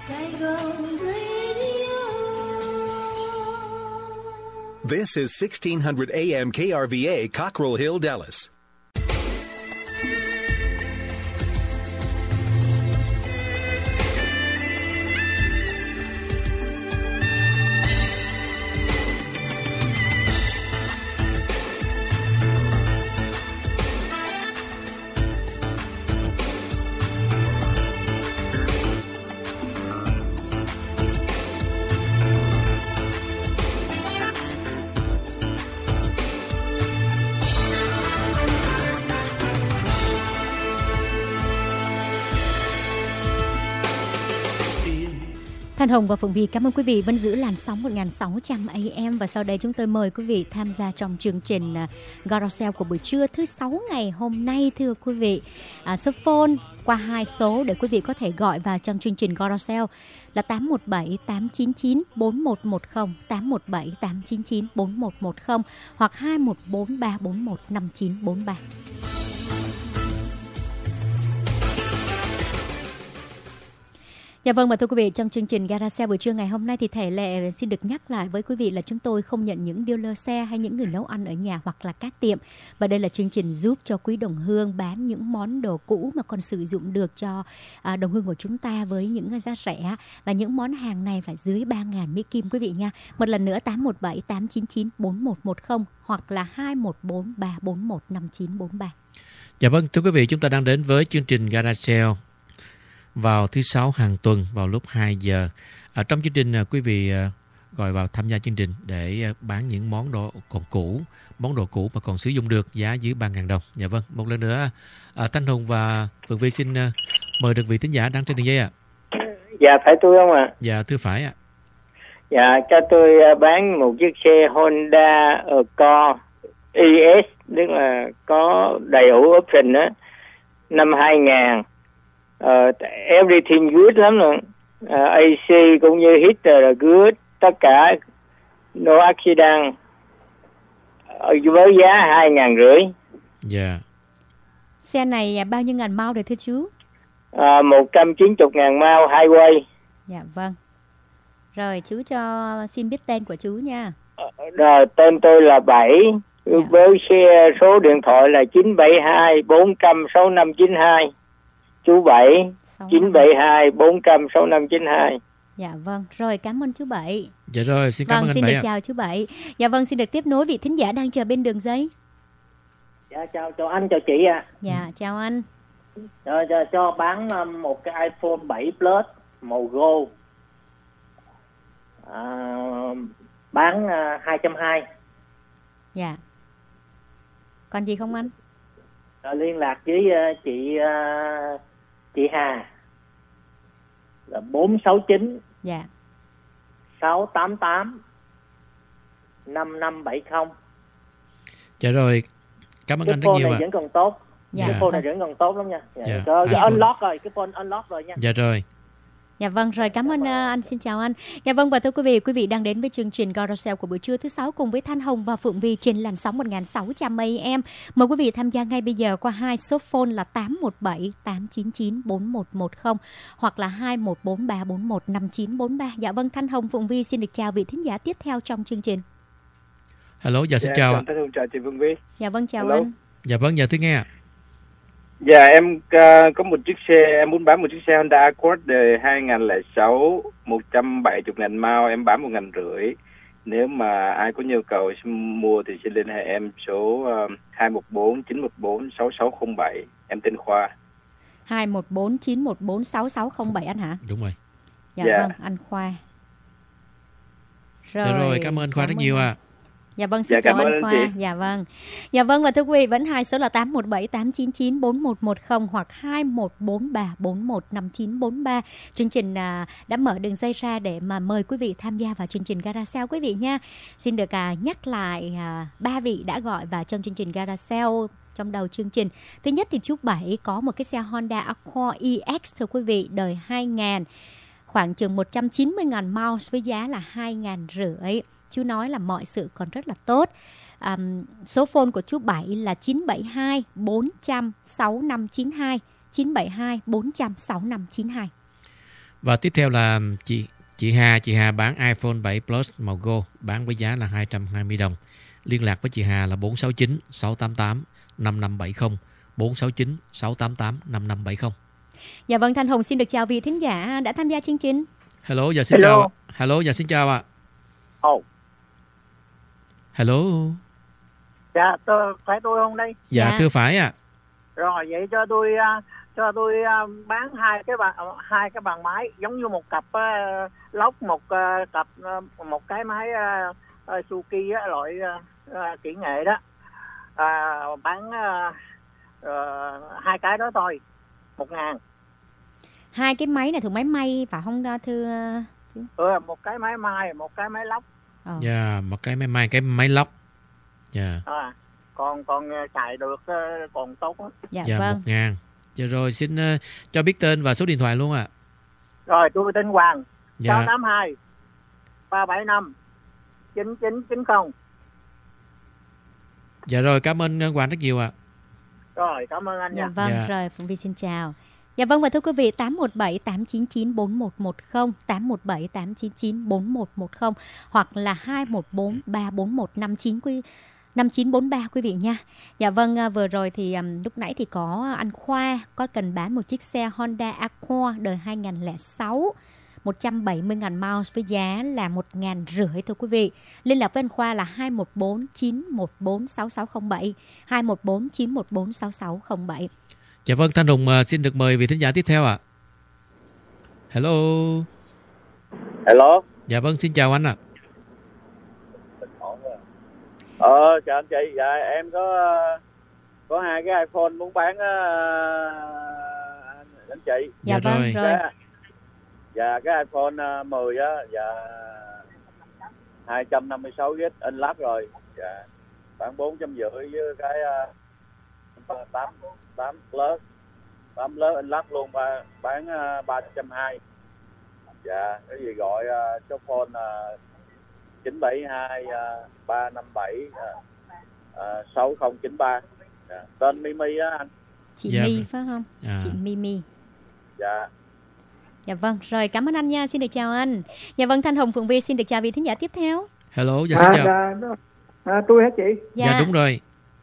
Saigon Radio. This is 1600 AM KRVA, Cockrell Hill, Dallas. Thanh Hồng và Phượng Vy cảm ơn quý vị vẫn giữ làn sóng 1600 AM và sau đây chúng tôi mời quý vị tham gia trong chương trình Garosel của buổi trưa thứ 6 ngày hôm nay thưa quý vị. Số phone qua 2 số để quý vị có thể gọi vào trong chương trình Garosel là 817 899 4110, 817 899 4110 hoặc 214 341 5943. Dạ vâng, và thưa quý vị, trong chương trình Garasale buổi trưa ngày hôm nay thì thể lệ xin được nhắc lại với quý vị là chúng tôi không nhận những dealer xe hay những người nấu ăn ở nhà hoặc là các tiệm. Và đây là chương trình giúp cho quý đồng hương bán những món đồ cũ mà còn sử dụng được cho đồng hương của chúng ta với những giá rẻ. Và những món hàng này phải dưới 3.000 Mỹ Kim quý vị nha. Một lần nữa 817 899 4110 hoặc là 214 341 5943. Dạ vâng, thưa quý vị, chúng ta đang đến với chương trình Garasale vào thứ 6 hàng tuần vào lúc 2 giờ. Trong chương trình quý vị gọi vào tham gia chương trình để bán những món đồ còn cũ, món đồ cũ mà còn sử dụng được giá dưới 3.000 đồng. Dạ vâng, một lần nữa Thanh Hùng và Phượng Vy xin mời được vị thính giả đang trên đường dây ạ. Dạ phải tôi không ạ? Dạ thưa phải ạ. Dạ cho tôi bán một chiếc xe Honda Accord ES, tức là có đầy đủ option đó, năm 2000. Everything good lắm rồi. AC cũng như heater là good, tất cả no accident, với giá 2.500. Dạ. Xe này bao nhiêu ngàn mile rồi thưa chú? 190.000 mile highway. Dạ vâng. Rồi chú cho xin biết tên của chú nha. Tên tôi là Bảy. Dạ. Với xe số điện thoại là 972 400 6592. Chú Bảy 972 400 6592. Dạ vâng, rồi cảm ơn chú Bảy. Dạ rồi, xin cảm ơn anh xin Bảy. Xin được chào chú Bảy. Dạ vâng, xin được tiếp nối vị thính giả đang chờ bên đường dây. Dạ chào anh, chào chị ạ. Dạ chào anh. Cho bán một cái iPhone 7 Plus màu gold. Bán 220. Dạ. Còn gì không anh? Liên lạc với chị Hà là 469 dạ 688 5570. Dạ rồi, cảm ơn anh rất nhiều ạ. Cái phone này vẫn còn tốt. Dạ. Cái phone này vẫn còn tốt lắm nha. Dạ. Unlock rồi, cái phone unlock rồi nha. Dạ rồi. Dạ vâng, rồi cảm ơn anh, xin chào anh. Dạ vâng, và thưa quý vị đang đến với chương trình Garosel của buổi trưa thứ 6 cùng với Thanh Hồng và Phượng Vy trên làn sóng 1600 AM. Mời quý vị tham gia ngay bây giờ qua 2 số phone là 817 899 4110 hoặc là 214 341 5943. Dạ vâng, Thanh Hồng, Phượng Vy xin được chào vị thính giả tiếp theo trong chương trình. Hello, dạ xin chào ạ. Thanh Hồng chào chị Phượng Vy. Dạ vâng, chào Hello. anh. Dạ vâng, dạ thưa nghe ạ. Dạ em có một chiếc xe, em muốn bán một chiếc xe Honda Accord đời 2006, 170.000 mile, em bán 1.500. Nếu mà ai có nhu cầu mua thì xin liên hệ em số 214 914 6607. Em tên Khoa. 214 914 6607 anh hả? Đúng rồi. Dạ, dạ. Vâng, anh Khoa. Rồi, dạ rồi, cảm ơn Khoa rất nhiều ạ. Dạ vâng, xin chào anh Khoa. Chị. Dạ vâng. Dạ vâng, và thưa quý vị, vẫn 2 số là 817 899 4110 hoặc 214 341 5943. Chương trình đã mở đường dây ra để mà mời quý vị tham gia vào chương trình Garasale quý vị nha. Xin được nhắc lại 3 vị đã gọi vào trong chương trình Garasale trong đầu chương trình. Thứ nhất thì chú Bảy có một cái xe Honda Accord EX thưa quý vị, đời 2000, khoảng chừng 190.000 miles với giá là 2.500. Chú nói là mọi sự còn rất là tốt. Số phone của chú Bảy là 972 400 6592, 972 400 6592. Và tiếp theo là chị Hà bán iPhone 7 Plus màu Gold, bán với giá là 220 đồng. Liên lạc với chị Hà là 469 688 5570, 469 688 5570. Dạ vâng, Thanh Hùng xin được chào vị thính giả đã tham gia chương trình. Hello, dạ xin chào ạ. Hello, dạ xin chào ạ. Hello. Dạ, phải tôi không đây? Dạ, thưa phải ạ. Rồi vậy cho tôi bán hai cái bàn máy giống như một cặp lốc, một cặp một cái máy Suzuki loại kỹ nghệ đó. Bán hai cái đó thôi, 1.000. Hai cái máy này thường máy may phải không thưa? Một cái máy may, một cái máy lóc. Dạ, một cái máy may, cái máy lóc. Dạ. Còn xài được còn tốt đó. Dạ vâng. 1.000. Dạ rồi, xin cho biết tên và số điện thoại luôn ạ. Rồi, tôi tên Hoàng. Dạ. 682 375 9990. Dạ rồi, cảm ơn Hoàng rất nhiều ạ. Rồi, cảm ơn anh nha. Dạ vâng, rồi Phụng Vi xin chào. Dạ vâng, và thưa quý vị, 817 899 4110, 817 899 4110 hoặc là 214 341 5943 quý vị nha. Dạ vâng, vừa rồi thì lúc nãy thì có anh Khoa có cần bán một chiếc xe Honda Accord đời 2006 170.000 miles với giá là 1.500 thưa quý vị. Liên lạc với anh Khoa là 214 914 6607, 214 914 6607. Dạ vâng, Thanh Hùng xin được mời vị thính giả tiếp theo ạ. Hello. Hello. Dạ vâng, xin chào anh ạ. Chào anh chị. Dạ em có hai cái iPhone muốn bán anh chị. Dạ vâng rồi. Dạ cái iPhone 10 á, dạ 256GB unlock rồi. Dạ bán 450 với cái 8 Plus unlock luôn, bán 320. Dạ cái gì gọi số phone 972 357 6093. Dạ. Tên Mimi á anh. Chị My phải không? Chị Mimi. Dạ. Dạ vâng, rồi cảm ơn anh nha, xin được chào anh. Dạ vâng, Thanh Hồng Phượng Vi xin được chào vị thính giả tiếp theo. Hello, dạ xin chào. Tôi hả chị? Dạ đúng rồi.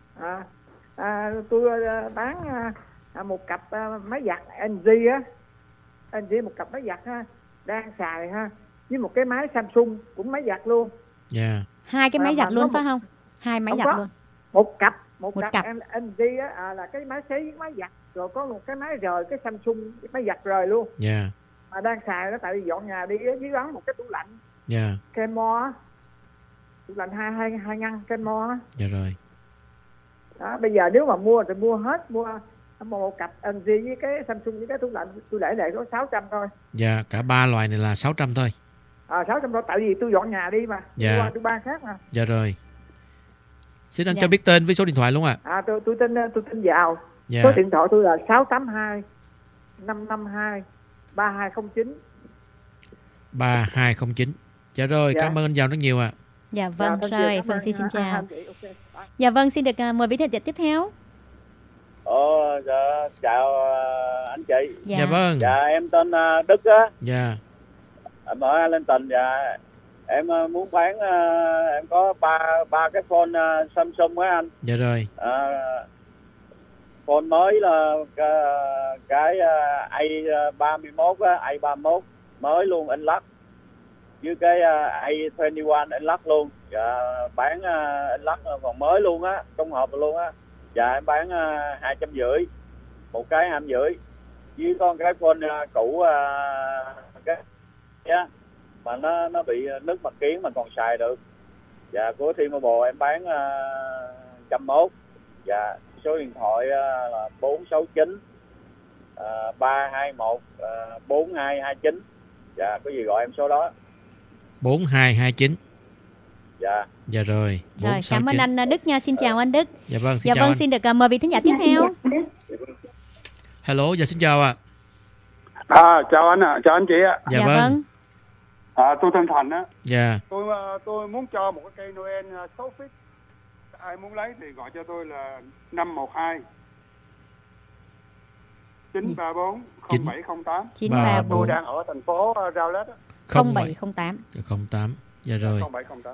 Tôi bán một cặp máy giặt LG á. LG một cặp máy giặt ha, đang xài ha, với một cái máy Samsung cũng máy giặt luôn. Dạ. Hai cái máy giặt luôn phải không? Hai máy giặt luôn. Một cặp LG á, là cái máy sấy với máy giặt, rồi có một cái máy rời, cái Samsung cái máy giặt rời luôn. Dạ. Mà đang xài đó, tại vì dọn nhà đi dưới bán một cái tủ lạnh. Dạ. Kenmore á. Tủ lạnh hai ngăn Kenmore á. Dạ rồi. Đó, bây giờ nếu mà mua thì mua một cặp LG với cái Samsung với cái tủ lạnh, tôi để có 600 thôi. Dạ, cả ba loại này là 600 thôi. 600 thôi, tại vì tôi dọn nhà đi mà. Dạ. Tôi ban khác mà. Dạ rồi. Xin anh cho biết tên với số điện thoại luôn ạ. Tôi tên Giàu. Dạ. Số điện thoại tôi là 682 552 3209. 3209. Dạ rồi, cảm ơn anh Giàu rất nhiều ạ. Dạ vâng, rồi, Phương Si xin chào. Dạ vâng, xin được mời vị thính giả tiếp theo. Dạ, chào anh chị. Dạ vâng. Dạ em tên Đức á. Dạ. Em ở Arlington. Dạ em muốn bán, em có ba cái phone Samsung á anh. Dạ rồi. Phone mới là cái A31 á, A31 mới luôn unlock, với cái A21 unlock luôn. Dạ bán unlock còn mới luôn á, trong hộp luôn á. Dạ em bán 250, một cái 250, với con cái phone cũ cái á, mà nó bị nứt mặt kiến mà còn xài được. Dạ của T-Mobile em bán 101. Dạ số điện thoại là 469 321 4229. Dạ có gì gọi em số đó. 4229. Dạ. Dạ rồi. Rồi, cảm ơn anh Đức nha, xin chào anh Đức. Dạ vâng, xin chào anh. Xin được mời vị thính giả tiếp theo. Hello, dạ xin chào ạ. Chào anh ạ, chào anh chị ạ. Dạ vâng. Tôi tên Thành á. Dạ. Tôi muốn cho một cái cây Noel 6 feet. Ai muốn lấy thì gọi cho tôi là 512 934 Chín- 0708. 934 Tôi đang ở thành phố Rowlett á. 0708. 08. Dạ rồi. 0708.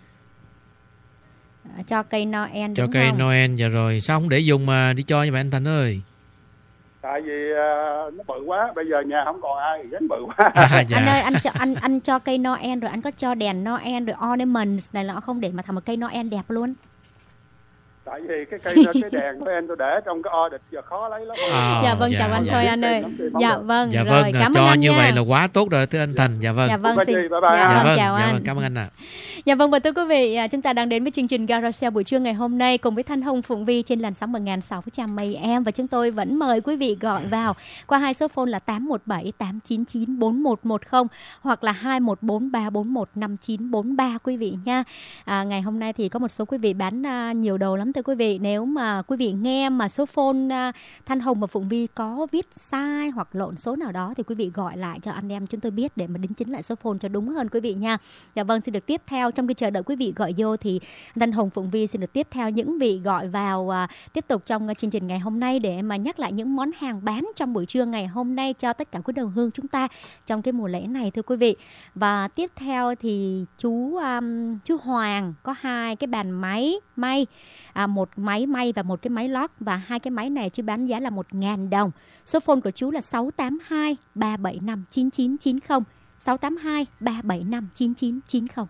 Cho cây Noel Cho đúng cây không? Noel. Dạ rồi. Sao không để dùng mà đi cho bạn anh Thành ơi? Tại vì nó bự quá, bây giờ nhà không còn ai, gánh bự quá. Dạ. Anh ơi, anh cho cây Noel rồi anh có cho đèn Noel rồi ornaments này nọ không để mà thành một cây Noel đẹp luôn? Tại vì cái đèn của em tôi để trong cái audit giờ khó lấy lắm. Dạ vâng, chào anh thôi anh ơi. Dạ vâng, Dạ rồi vâng, cảm ơn cho anh như nha. vậy là quá tốt rồi thưa anh Thành. Dạ vâng. Dạ vâng, xin. Bye bye. Dạ Dạ vâng, vâng, chào dạ anh. vâng, cảm ơn anh ạ. Dạ vâng, và thưa quý vị, chúng ta đang đến với chương trình Garage buổi trưa ngày hôm nay cùng với Thanh Hồng Phụng Vi trên làn sóng 1.600 AM, và chúng tôi vẫn mời quý vị gọi vào qua hai số phone là 817 899 4110 hoặc là 214 341 5943 quý vị nha. Ngày hôm nay thì có một số quý vị bán nhiều đồ lắm thưa quý vị. Nếu mà quý vị nghe mà số phone Thanh Hồng và Phụng Vi có viết sai hoặc lộn số nào đó thì quý vị gọi lại cho anh em chúng tôi biết để mà đính chính lại số phone cho đúng hơn quý vị nha. Dạ vâng, xin được tiếp theo trong khi chờ đợi quý vị gọi vô thì Thanh Hồng Phụng Vi xin được tiếp theo những vị gọi vào tiếp tục trong chương trình ngày hôm nay để mà nhắc lại những món hàng bán trong buổi trưa ngày hôm nay cho tất cả quý đồng hương chúng ta trong cái mùa lễ này thưa quý vị. Và tiếp theo thì chú Hoàng có hai cái bàn máy may, một máy may và một cái máy lót, và hai cái máy này chú bán giá là 1.000 đồng. Số phone của chú là 682 375 9990, 682 375 9990.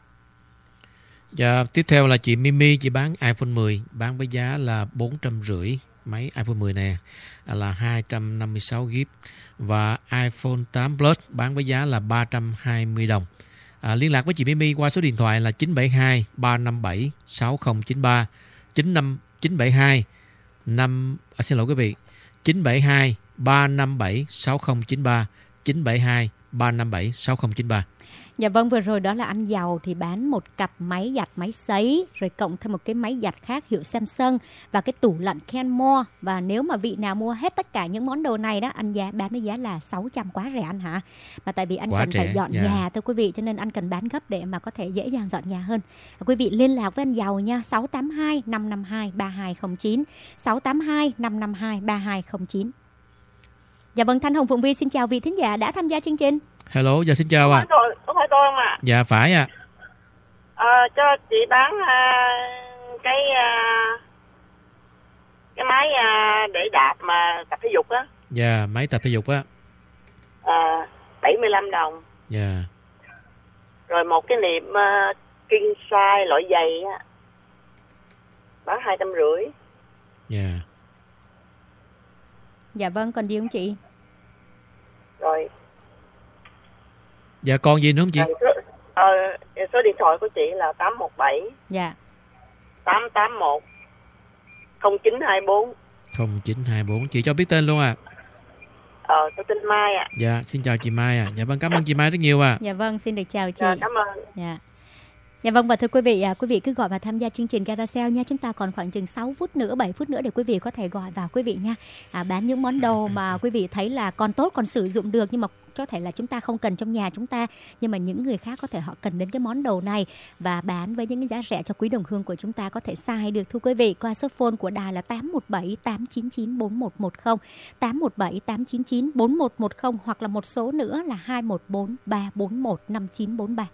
Dạ, tiếp theo là chị Mimi, chị bán iPhone 10, bán với giá là 450. Máy iPhone 10 này là 256GB, và iPhone 8 Plus bán với giá là 320 đồng. Liên lạc với chị Mimi qua số điện thoại là 972 357 6093, 972 xin lỗi quý vị, 972 357 6093, 972 357 6093. Dạ vâng, vừa rồi đó là anh Giàu thì bán một cặp máy giặt máy sấy, rồi cộng thêm một cái máy giặt khác hiệu Samsung và cái tủ lạnh Kenmore. Và nếu mà vị nào mua hết tất cả những món đồ này đó, anh bán với giá là 600, quá rẻ anh hả? Mà tại vì anh Quá cần rẻ, phải dọn dạ. nhà thưa quý vị, cho nên anh cần bán gấp để mà có thể dễ dàng dọn nhà hơn. Quý vị liên lạc với anh Giàu nha, 682 552 3209, 682 552 3209. Dạ vâng, Thanh Hồng Phụng Vi xin chào vị thính giả đã tham gia chương trình. Hello, dạ xin chào ạ. Có phải tôi không ạ? Dạ phải ạ. Cho chị bán cái máy để đạp mà tập thể dục á. Dạ, máy tập thể dục á. 75 đồng. Dạ. Rồi một cái niệm king size loại dày á, bán 250. Dạ. Dạ vâng, còn gì không chị? Rồi Dạ còn gì nữa không chị? số điện thoại của chị là 817 Dạ. 881 0924. 0924. Chị cho biết tên luôn à. Tôi tên Mai ạ. Dạ, xin chào chị Mai ạ. Dạ vâng, cảm ơn chị Mai rất nhiều ạ. Dạ vâng, xin được chào chị. Cảm ơn. Dạ. Dạ vâng, và thưa quý vị cứ gọi và tham gia chương trình Garage nha. Chúng ta còn khoảng chừng 6 phút nữa, 7 phút nữa để quý vị có thể gọi vào quý vị nha. Bán những món đồ mà quý vị thấy là còn tốt, còn sử dụng được nhưng mà có thể là chúng ta không cần trong nhà chúng ta, nhưng mà những người khác có thể họ cần đến cái món đồ này và bán với những cái giá rẻ cho quý đồng hương của chúng ta có thể xài được thưa quý vị. Qua số phone của đài là 817 899 4110, 817 899 4110 hoặc là một số nữa là 214 341 5943.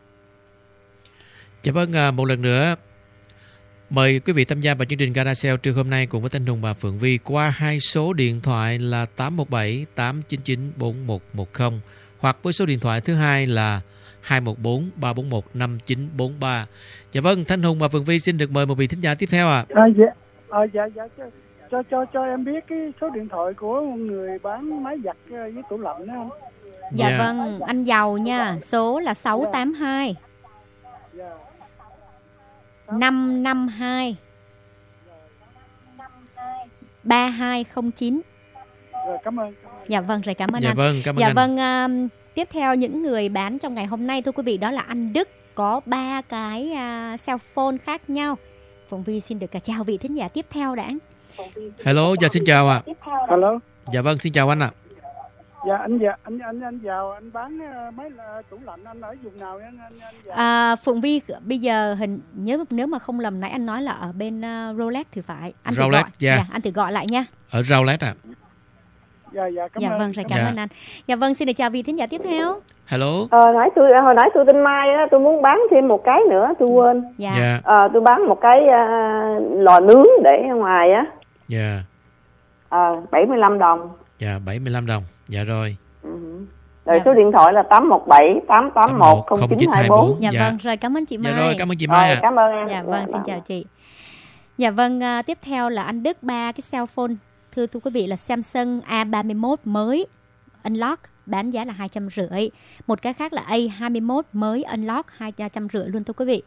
Dạ vâng, một lần nữa mời quý vị tham gia vào chương trình Garage trưa hôm nay cùng với Thanh Hùng và Phượng Vi qua hai số điện thoại là 817 899 4110 hoặc với số điện thoại thứ hai là 214 341 5943. Dạ vâng, Thanh Hùng và Phượng Vi xin được mời một vị thính giả tiếp theo ạ. Cho em biết cái số điện thoại của người bán máy giặt với tủ lạnh đó không? Dạ vâng, anh Giàu nha, số là 682 552 3209. Rồi, cảm ơn. Dạ vâng, rồi cảm ơn dạ anh. Vâng, cảm ơn dạ anh. Vâng, tiếp theo những người bán trong ngày hôm nay thưa quý vị đó là anh Đức, có 3 cái cell phone khác nhau. Phụng Vi xin được chào vị thính giả tiếp theo đã. Hello, dạ xin chào ạ. Hello. Dạ vâng, xin chào anh ạ. Dạ anh Giàu, anh bán mấy tủ lạnh, anh ở vùng nào anh Giàu? Phụng Vi bây giờ nếu mà không lầm nãy anh nói là ở bên Rolex thì phải. Anh Rolex, thử gọi. Anh thử gọi lại nha. Ở Rolex ạ. Dạ cảm Dạ ơn. vâng, rồi cảm Dạ. ơn anh. Dạ vâng, xin được chào vị thính giả tiếp theo. Hello. Hồi nãy tôi tên Mai á, tôi muốn bán thêm một cái nữa, tôi quên. Dạ. Dạ. Tôi bán một cái lò nướng để ở ngoài á. Dạ. 75 đồng. Dạ 75 đồng. Dạ rồi. Rồi Dạ. số điện thoại là 817 881 0924. Dạ Dạ. vâng, rồi cảm ơn chị Mai. Dạ rồi, cảm ơn chị Mai ạ. Cảm ơn em. Dạ vâng, xin chào chị. Dạ vâng, tiếp theo là anh Đức 3 cái cell phone. Thưa quý vị là Samsung A31 mới unlock bán giá là 250. Một cái khác là A21 mới unlock 250 luôn thưa quý vị.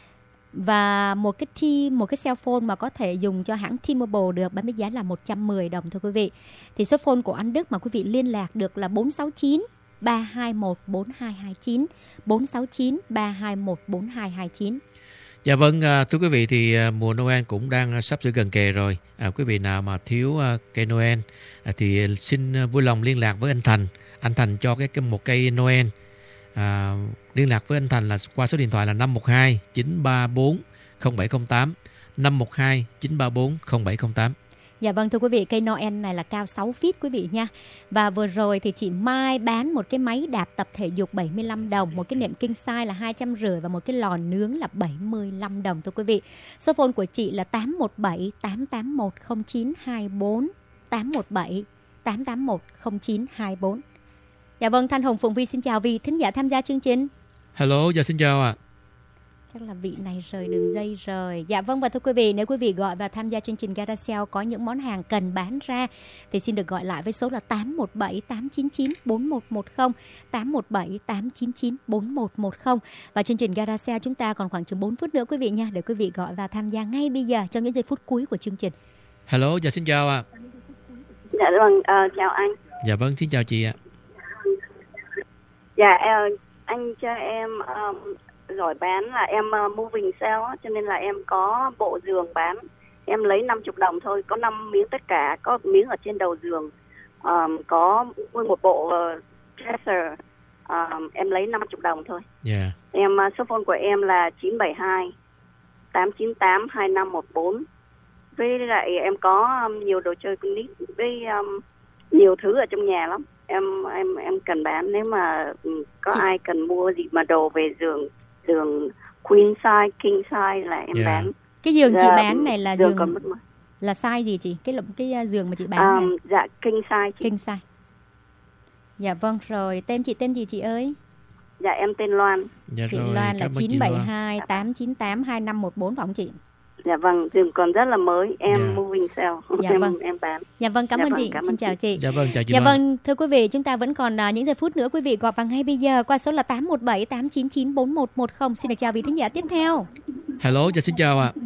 Và một cái cell phone mà có thể dùng cho hãng T-Mobile được bán với giá là 110 đồng thưa quý vị. Thì số phone của anh Đức mà quý vị liên lạc được là 469 321 4229, 469 321 4229. Dạ vâng, thưa quý vị thì mùa Noel cũng đang sắp sửa gần kề rồi. Quý vị nào mà thiếu cây Noel thì xin vui lòng liên lạc với anh Thành. Anh Thành cho một cây Noel. Liên lạc với anh Thành là qua số điện thoại là 512 934 0708, 512 934 0708. Dạ vâng, thưa quý vị, cây Noel này là cao 6 feet quý vị nha. Và vừa rồi thì chị Mai bán một cái máy đạp tập thể dục 75 đồng, một cái nệm king size là 250 và một cái lò nướng là 75 đồng thưa quý vị. Số phone của chị là 817 881 0924, 817 881 0924. Dạ vâng, Thanh Hồng Phụng Vi xin chào vị thính giả tham gia chương trình. Hello, dạ xin chào ạ. Chắc là vị này rời đường dây rồi. Dạ vâng, và thưa quý vị, nếu quý vị gọi và tham gia chương trình Gara Sale có những món hàng cần bán ra thì xin được gọi lại với số là 817 899 4110, 817 899 4110. Và chương trình Gara Sale chúng ta còn khoảng chừng 4 phút nữa quý vị nha, để quý vị gọi và tham gia ngay bây giờ trong những giây phút cuối của chương trình. Hello, dạ xin chào ạ. Dạ vâng, chào anh. Dạ vâng, xin chào chị ạ. Dạ anh cho em giỏi bán là em moving sale á, cho nên là em có bộ giường bán. Em lấy 50 đồng thôi, có 5 miếng tất cả, có miếng ở trên đầu giường. Có nguyên một bộ dresser, em lấy 50 đồng thôi. Dạ. Em số phone của em là 972 898 2514. Với lại em có nhiều đồ chơi con nít với nhiều thứ ở trong nhà lắm. Em cần bán, nếu mà có ai cần mua gì mà đồ về giường queen size, king size là em bán. Cái giường chị bán này là giường còn mất mà. Là size gì chị? Cái giường mà chị bán này. Dạ king size chị. King size. Dạ vâng, rồi tên gì chị ơi? Dạ em tên Loan. Dạ chị rồi, Loan là cảm ơn chị 972 898 2514 phải không chị? Dạ vâng, giường còn rất là mới, em Dạ. moving sale. Dạ vâng. em bán. Dạ vâng, cảm Dạ ơn vâng, chị. cảm Xin ơn chào chị. Dạ vâng, chào chị Dạ Loan. vâng, thưa quý vị, chúng ta vẫn còn những giây phút nữa quý vị gọi vào ngay bây giờ qua số là 817 899 4110. Xin được chào vị thính giả tiếp theo. Hello, dạ xin chào ạ.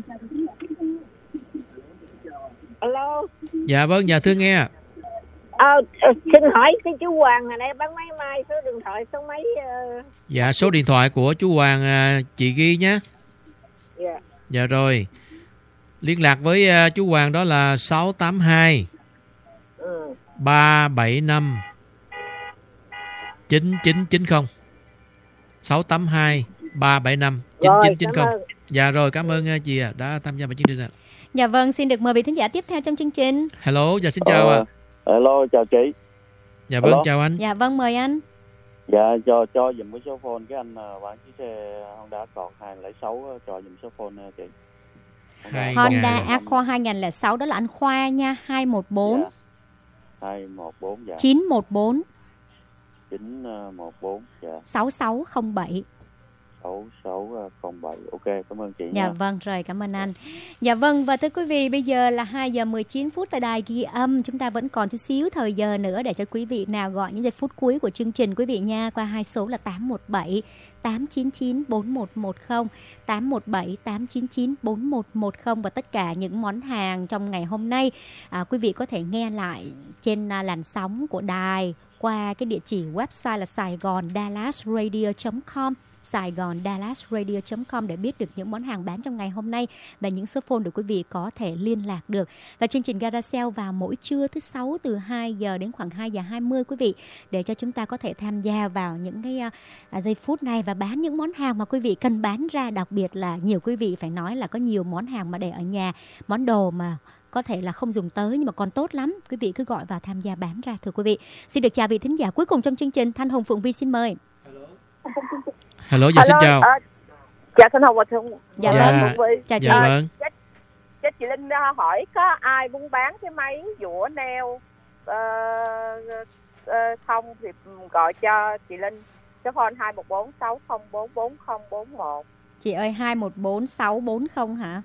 Alo. Dạ vâng, dạ thưa nghe. Xin hỏi cái chú Hoàng hồi nãy bán máy mai, số điện thoại số mấy? Dạ số điện thoại của chú Hoàng chị ghi nhé. Dạ. Dạ rồi. Liên lạc với chú Hoàng đó là 682 375 9990. 682 375 9990. Dạ rồi, cảm ơn chị đã tham gia vào chương trình ạ. Dạ vâng, xin được mời vị thính giả tiếp theo trong chương trình. Hello, dạ xin chào ạ. Hello, chào chị. Dạ vâng, chào anh. Dạ vâng, mời anh. Dạ, cho dùm cái số phone cái anh bán chiếc xe Honda Accord 2006, cho dùm số phone chị. Honda Accord 2006 đó là anh Khoa nha, 214 Dạ. 214 dạ. 914 914 dạ. 6607. 6607. Ok, cảm ơn chị Dạ nha. vâng, rồi cảm ơn anh. Dạ vâng, và thưa quý vị, bây giờ là 2 giờ 19 phút tại đài ghi âm. Chúng ta vẫn còn chút xíu thời giờ nữa để cho quý vị nào gọi những giây phút cuối của chương trình quý vị nha, qua hai số là 817 899 4110, 817 899 4110 và tất cả những món hàng trong ngày hôm nay quý vị có thể nghe lại trên làn sóng của đài qua cái địa chỉ website là saigondallasradio.com, saigondallasradio.com để biết được những món hàng bán trong ngày hôm nay và những số phone để quý vị có thể liên lạc được. Và chương trình Gara Sale vào mỗi trưa thứ Sáu từ 2 giờ đến khoảng 2 giờ 20 quý vị, để cho chúng ta có thể tham gia vào những cái giây phút này và bán những món hàng mà quý vị cần bán ra. Đặc biệt là nhiều quý vị phải nói là có nhiều món hàng mà để ở nhà, món đồ mà có thể là không dùng tới nhưng mà còn tốt lắm. Quý vị cứ gọi vào tham gia bán ra thưa quý vị. Xin được chào vị thính giả cuối cùng trong chương trình. Thanh Hồng, Phượng Vi xin mời. Hello, dạ xin chào. Dạ Thanh Hồng và Phượng Dạ vâng. Chào chị. Dạ vâng. Chị Linh hỏi có ai muốn bán cái máy dũa neo không thì gọi cho chị Linh. Số phone 2146044041. Chị ơi 214640 hả?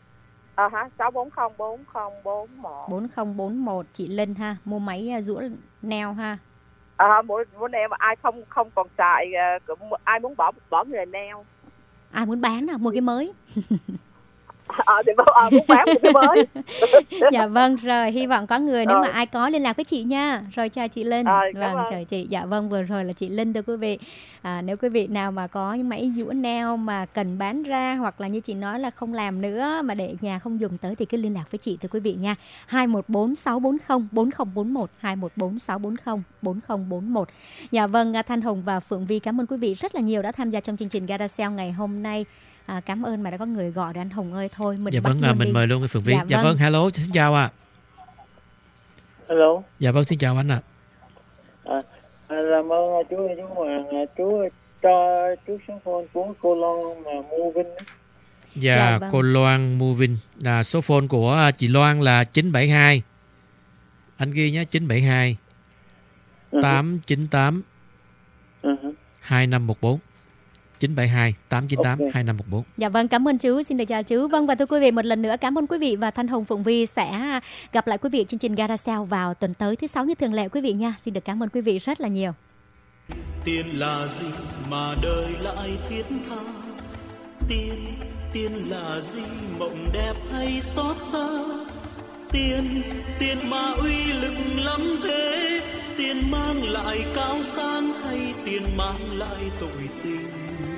6404041. 4041 chị Linh ha, mua máy dũa neo ha. Mua neo mà ai không còn xài, ai muốn bỏ nghề neo. Ai muốn bán à, mua cái mới. Thì muốn bán một cái mới. Dạ vâng, rồi hy vọng có người, nếu mà ai có liên lạc với chị nha. Rồi chào chị Linh. Vâng, chào chị. Dạ vâng, vừa rồi là chị Linh thưa quý vị. Nếu quý vị nào mà có những máy dũa neo mà cần bán ra, hoặc là như chị nói là không làm nữa mà để nhà không dùng tới, thì cứ liên lạc với chị thưa quý vị nha. 2146404041, 2146404041. Dạ vâng, Thanh Hồng và Phượng Vi cảm ơn quý vị rất là nhiều đã tham gia trong chương trình Gara Sale ngày hôm nay. Cảm ơn mà đã có người gọi để anh Hùng ơi, thôi mình dạ bắt vâng, mình đi. mời luôn cái Phượng Vi. Dạ vâng. vâng, hello, xin chào ạ. Hello. Dạ vâng, xin chào anh ạ. Làm ơn chú Hoàng, chú cho chú số phone của cô Loan mà mua Vinh. Dạ, vâng. cô Loan mua Vinh là số phone của chị Loan là 972. Anh ghi nhé, 972 898 2514. 972 898 2514. Dạ vâng, cảm ơn chú, xin được chào chú. Vâng, và thưa quý vị, một lần nữa cảm ơn quý vị, và Thanh Hồng Phượng Vi sẽ gặp lại quý vị chương trình Gara Sale vào tuần tới thứ 6 như thường lệ quý vị nha. Xin được cảm ơn quý vị rất là nhiều. Tiền là gì mà đời lại thiết tha? Tiền là gì, mộng đẹp hay xót xa? Tiền mà uy lực lắm thế, tiền mang lại cao sang hay tiền mang lại tội tình?